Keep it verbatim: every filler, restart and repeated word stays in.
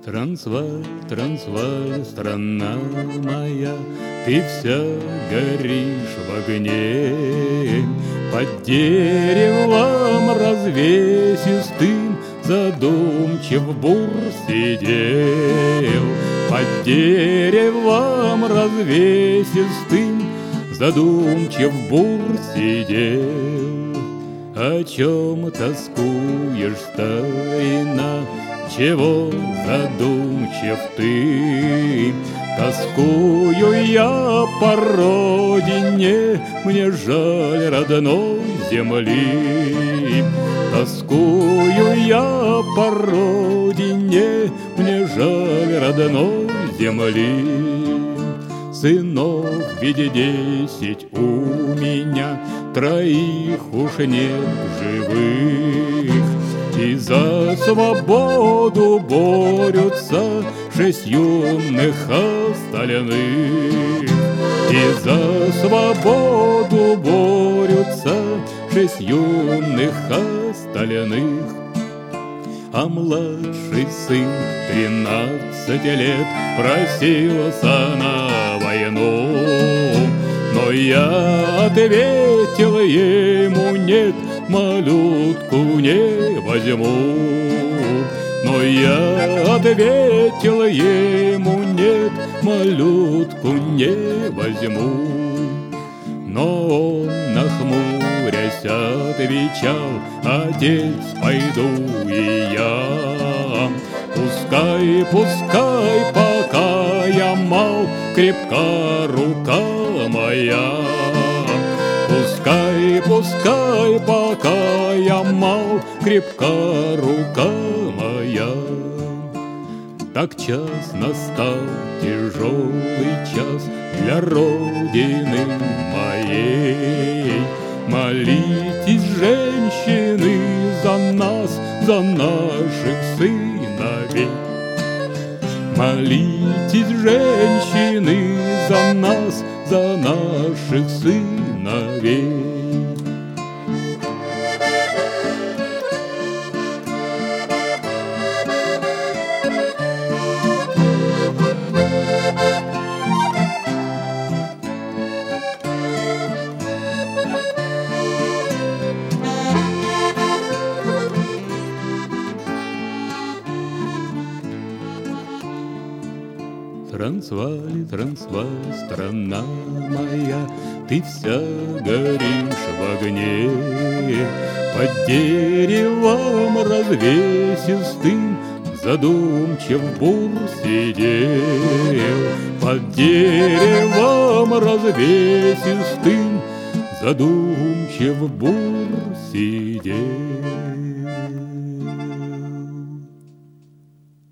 Трансваль, Трансваль, страна моя, ты вся горишь в огне. Под деревом развесистым задумчив бур сидел. Под деревом развесистым задумчив бур сидел. О чем тоскуешь, старина? Чего задумчив ты? Тоскую я по родине, мне жаль родной земли. Тоскую я по родине, мне жаль родной земли. Сынов ведь десять у меня, троих уж нет живых. И за свободу борются шесть юных остальных. И за свободу борются шесть юных остальных. А младший сын тринадцать лет просился на войну. Но я ответил ему: нет, малютку не возьму. Но я ответил ему: нет, малютку не возьму. Но он, нахмурясь, отвечал: отец, пойду и я. Пускай, пускай, пока я мал, крепка рука моя. Пускай, пускай, пока я мал, крепка рука моя. Так час настал, тяжелый час для родины моей. Молитесь, женщины, за нас, за наших сыновей. Молитесь, женщины, за нас, за наших сыновей. Трансваль, Трансваль, страна моя, ты вся горишь в огне. Под деревом развесистым задумчив бур сидел. Под деревом развесистым задумчив бур сидел.